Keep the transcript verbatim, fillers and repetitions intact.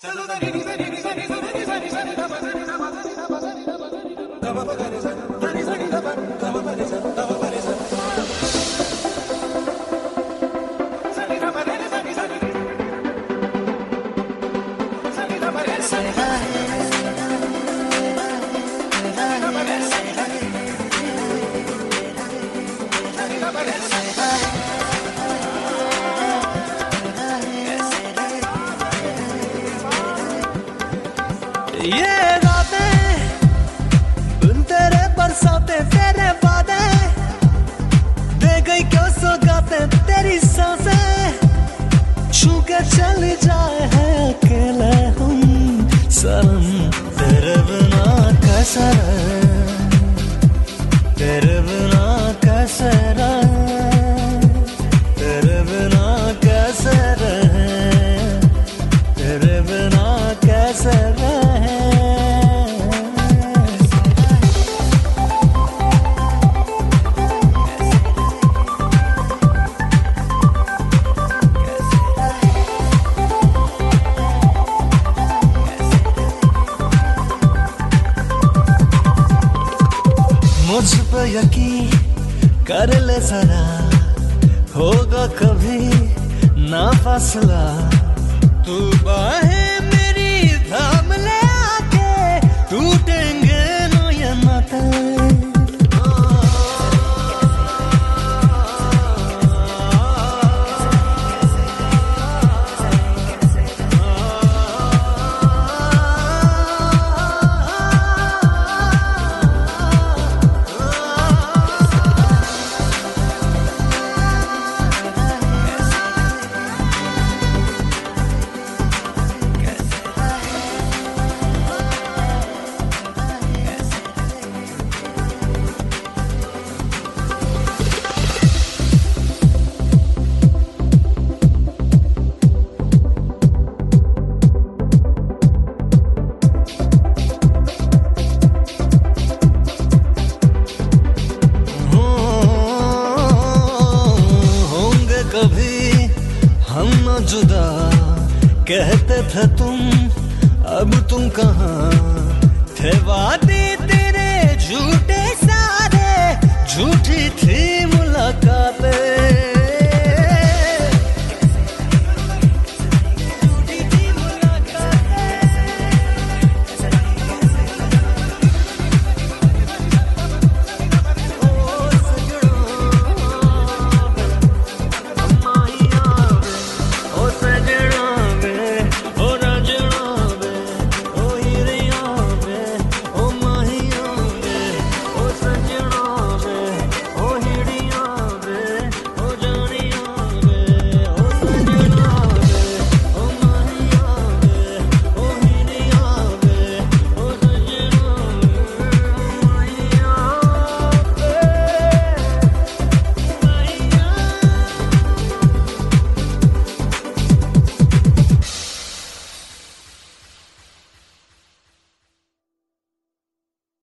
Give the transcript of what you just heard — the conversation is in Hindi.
ये रातें उन तेरे बरसाते तेरे वादे दे गई क्यों सौगातें तेरी सांसें छू के चली जाए है अकेले हम सनम तेरे बिना कैसे रहे तेरे बिना कैसे रहे तेरे बिना कैसे रहे तेरे बिना कैसे रहे मुझ पे यकीन कर ले जरा होगा कभी ना फासला तू बाहें मेरी थाम ले आके टूटेंगे ना ये नाते कभी हम न जुदा कहते थे तुम अब तुम कहाँ थे वादे तेरे झूठे सारे झूठी थी मुलाकातें